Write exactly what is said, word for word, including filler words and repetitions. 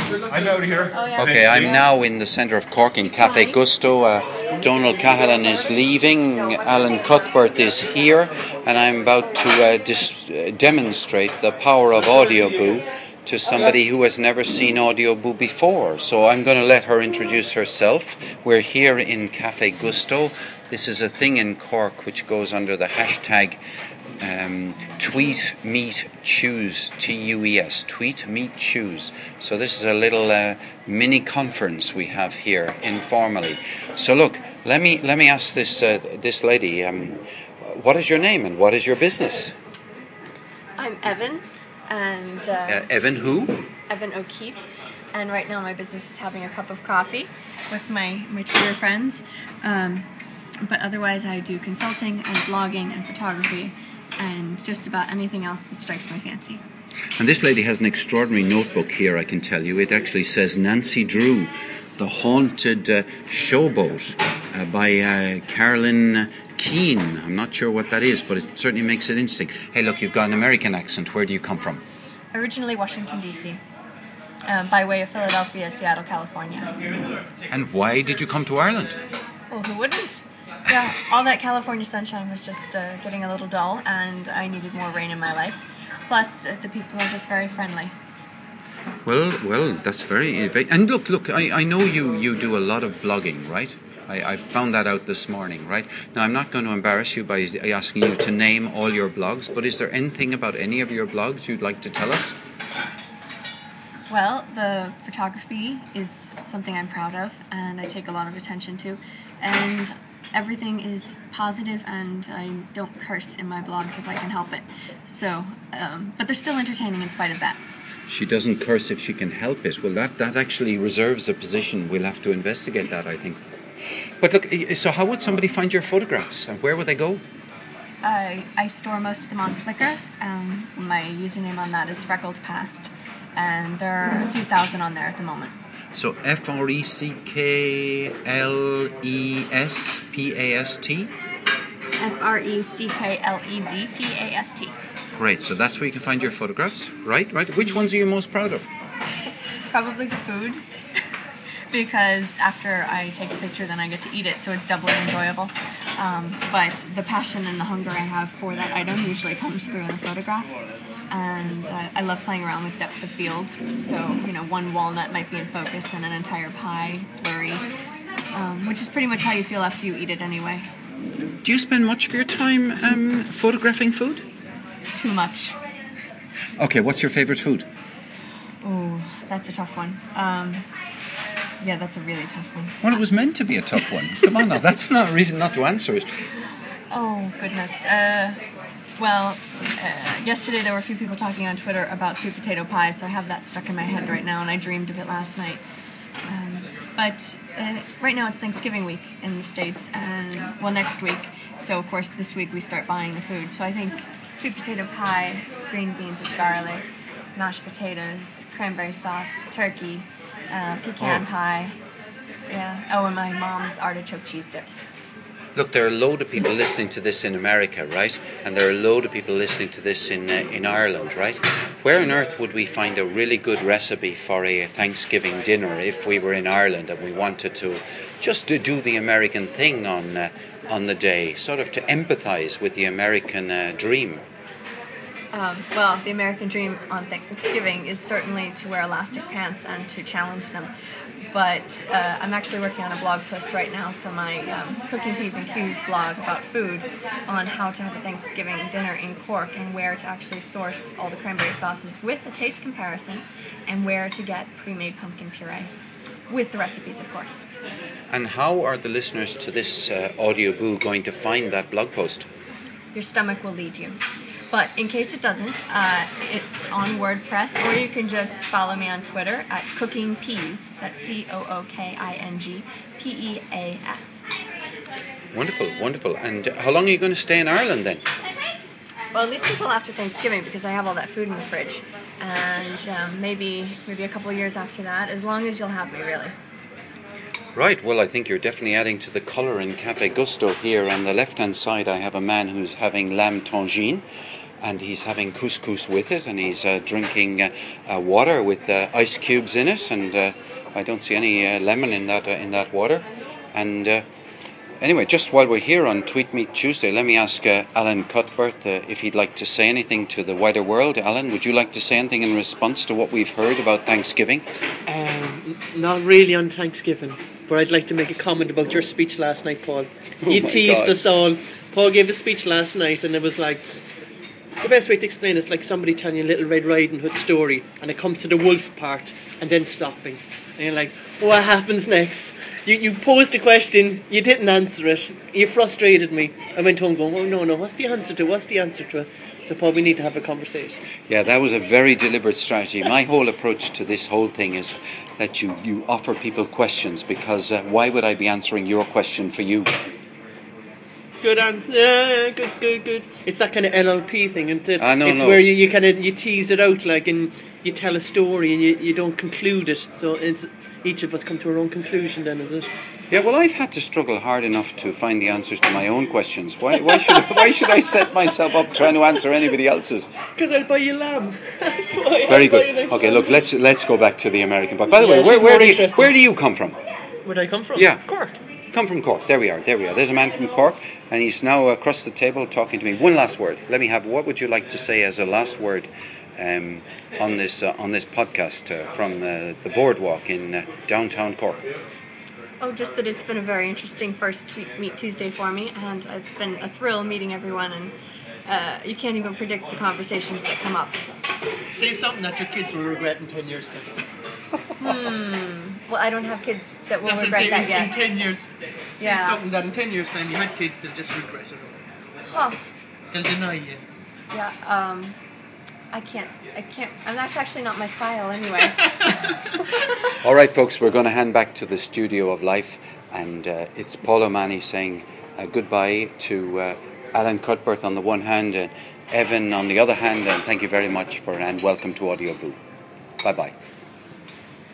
I'm out here. Oh, yeah. Okay, I'm now in the centre of Cork in Cafe Gusto. Uh, Donald Cahalan is leaving, Alan Cuthbert is here, and I'm about to uh, dis- uh, demonstrate the power of Audioboo to somebody who has never seen Audioboo before. So I'm going to let her introduce herself. We're here in Cafe Gusto. This is a thing in Cork which goes under the hashtag Um, tweet, meet, choose, T U E S, tweet, meet, choose. So this is a little uh, mini conference we have here informally. So look, let me let me ask this uh, this lady, um, what is your name and what is your business? I'm Evan, and... Uh, Uh, Evan who? Evan O'Keefe, and right now my business is having a cup of coffee with my, my Twitter friends. Um, but otherwise I do consulting and blogging and photography and just about anything else that strikes my fancy. And this lady has an extraordinary notebook here, I can tell you. It actually says Nancy Drew, The Haunted uh, Showboat uh, by uh, Carolyn Keane. I'm not sure what that is, but it certainly makes it interesting. Hey, look, you've got an American accent. Where do you come from? Originally Washington, D C, uh, by way of Philadelphia, Seattle, California. And why did you come to Ireland? Well, who wouldn't? Yeah, all that California sunshine was just uh, getting a little dull, and I needed more rain in my life. Plus, uh, the people are just very friendly. Well, well, that's very... very and look, look, I, I know you, you do a lot of blogging, right? I, I found that out this morning, right? Now, I'm not going to embarrass you by asking you to name all your blogs, but is there anything about any of your blogs you'd like to tell us? Well, the photography is something I'm proud of, and I take a lot of attention to. And everything is positive, and I don't curse in my blogs if I can help it. So, um, but they're still entertaining in spite of that. She doesn't curse if she can help it. Well, that, that actually reserves a position. We'll have to investigate that, I think. But look, so how would somebody find your photographs, and where would they go? I, I store most of them on Flickr. Um, my username on that is Freckled Past, and there are a few thousand on there at the moment. So F R E C K L E S P A S T? F R E C K L E D P A S T. Great, so that's where you can find your photographs, right? Right. Which ones are you most proud of? Probably the food, because after I take a picture, then I get to eat it, so it's doubly enjoyable. Um, but the passion and the hunger I have for that item usually comes through in the photograph. And uh, I love playing around with depth of field. So, you know, one walnut might be in focus and an entire pie blurry, um, which is pretty much how you feel after you eat it anyway. Do you spend much of your time um, photographing food? Too much. Okay, what's your favourite food? Oh, that's a tough one. Um, yeah, that's a really tough one. Well, it was meant to be a tough one. Come on now, that's not a reason not to answer it. Oh, goodness. Uh... Well, uh, yesterday there were a few people talking on Twitter about sweet potato pie, so I have that stuck in my head right now, and I dreamed of it last night. Um, but uh, right now it's Thanksgiving week in the States, and, well, next week. So, of course, this week we start buying the food. So I think sweet potato pie, green beans with garlic, mashed potatoes, cranberry sauce, turkey, uh, pecan oh. pie. Yeah. Oh, and my mom's artichoke cheese dip. Look, there are a load of people listening to this in America, right? And there are a load of people listening to this in uh, in Ireland, right? Where on earth would we find a really good recipe for a Thanksgiving dinner if we were in Ireland and we wanted to just to do the American thing on uh, on the day, sort of to empathise with the American uh, dream? Um, well, the American dream on Thanksgiving is certainly to wear elastic pants and to challenge them. But uh, I'm actually working on a blog post right now for my um, Cooking P's and Q's blog about food on how to have a Thanksgiving dinner in Cork and where to actually source all the cranberry sauces with a taste comparison and where to get pre-made pumpkin puree. With the recipes, of course. And how are the listeners to this uh, Audioboo going to find that blog post? Your stomach will lead you. But in case it doesn't, uh, it's on WordPress, or you can just follow me on Twitter at Cooking Peas. That's C O O K I N G P E A S. Wonderful, wonderful. And how long are you going to stay in Ireland then? Well, at least until after Thanksgiving, because I have all that food in the fridge. And um, maybe maybe a couple of years after that, as long as you'll have me, really. Right, well, I think you're definitely adding to the colour in Cafe Gusto here. On the left-hand side, I have a man who's having lamb tangine. and he's having couscous with it, and he's uh, drinking uh, uh, water with uh, ice cubes in it, and uh, I don't see any uh, lemon in that uh, in that water. And uh, anyway, just while we're here on Tweet Meet Tuesday, let me ask uh, Alan Cuthbert uh, if he'd like to say anything to the wider world. Alan, would you like to say anything in response to what we've heard about Thanksgiving? Um, not really on Thanksgiving, but I'd like to make a comment about your speech last night, Paul. Oh You my teased God. us all. Paul gave a speech last night, and it was like, the best way to explain it is like somebody telling you a Little Red Riding Hood story, and it comes to the wolf part, and then stopping. And you're like, what happens next? You you posed a question, you didn't answer it, you frustrated me. I went home going, oh no, no, what's the answer to it? What's the answer to it? So Paul, we need to have a conversation. Yeah, that was a very deliberate strategy. My whole approach to this whole thing is that you, you offer people questions, because uh, why would I be answering your question for you? Good answer. Yeah, good, good, good. It's that kind of N L P thing, isn't it? Ah, no, it's no. where you, you kind of you tease it out, like, and you tell a story and you, you don't conclude it. So it's each of us come to our own conclusion. Then, is it? Yeah, well, I've had to struggle hard enough to find the answers to my own questions. Why, why should why should I set myself up trying to answer anybody else's? Because I'll buy you lamb. That's why. Very I'll buy you good. next Okay, lamb. look, let's let's go back to the American part. By the Yeah, way, where she's where more do you interesting. where do you come from? Where'd I come from? Yeah. Cork. Come from Cork. There we are. There we are. There's a man from Cork, and he's now across the table talking to me. One last word. Let me have. What would you like to say as a last word um, on this uh, on this podcast uh, from uh, the boardwalk in uh, downtown Cork? Oh, just that it's been a very interesting first Tweet Meet Tuesday for me, and it's been a thrill meeting everyone, and uh, you can't even predict the conversations that come up. Say something that your kids will regret in ten years. Well, I don't have kids that will That's what I'm regret saying, that in, yet. in ten years. Say Yeah. something that in ten years' time you had kids that just regret it. Huh. They'll deny you. Yeah, um, I can't, I can't, and that's actually not my style anyway. All right, folks, we're going to hand back to the studio of life, and uh, it's Paul O'Mahony saying uh, goodbye to uh, Alan Cuthbert on the one hand and Evan on the other hand, and thank you very much for and welcome to Audio Boo. Bye bye.